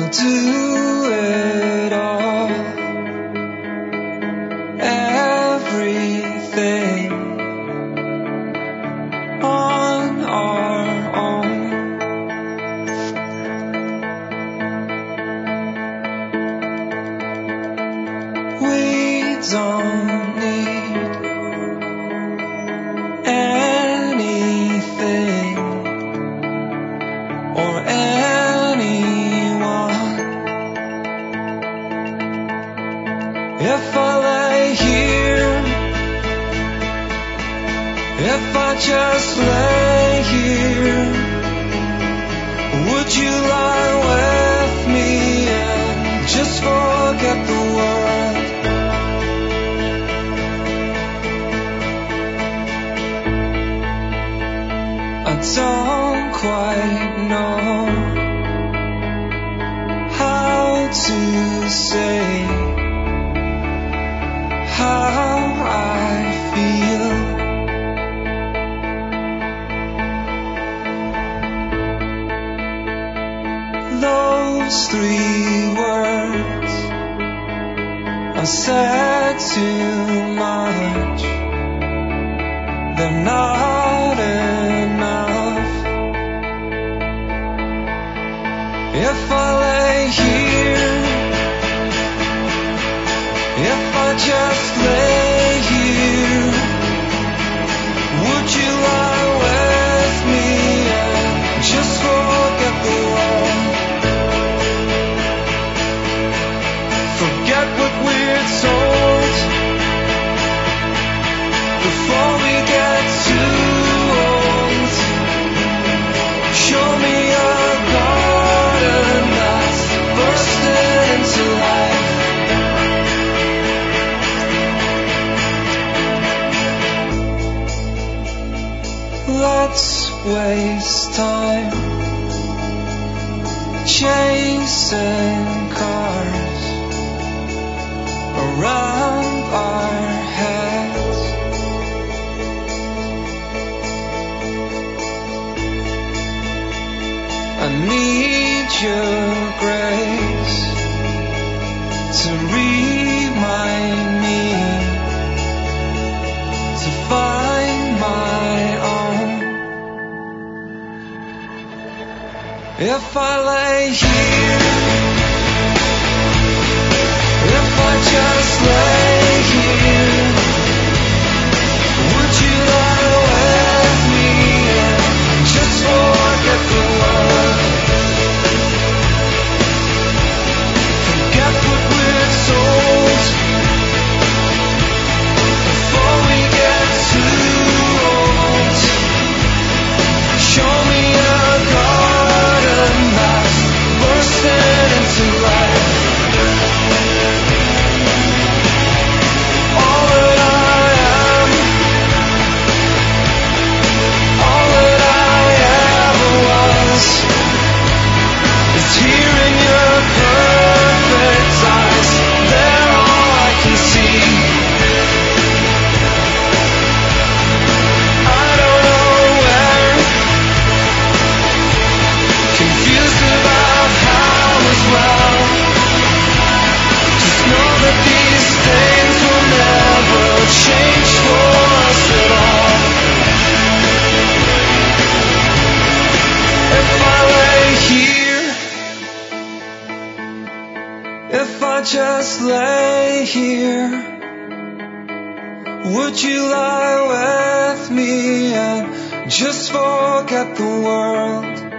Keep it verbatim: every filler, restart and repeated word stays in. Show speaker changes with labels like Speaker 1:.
Speaker 1: do it all, everything on our own. We don't need anything or anyone. If I lay here, if I just lay here, would you lie with me and just forget the world? I don't quite know how to say how I feel. Those three words I said too much. They're not enough. If I lay here, if I just lay here, would you lie with me and just forget the world? Forget what we're told before we get too old. Show me a garden that's bursting into life. Let's waste time chasing cars around our heads. I need your grace to remind me to find my own. If I lay here, if I just lay here, would you lie with me and just forget the world? Forget what we're told before we get too old. Show me a garden that's bursting into life. All that I am, all that I ever was, is here in your perfect eyes. They're all I can see. I don't know where, confused about how as well. Just know that these things will never change for us at all. If I lay here, if I just lay here, would you lie with me and just forget the world?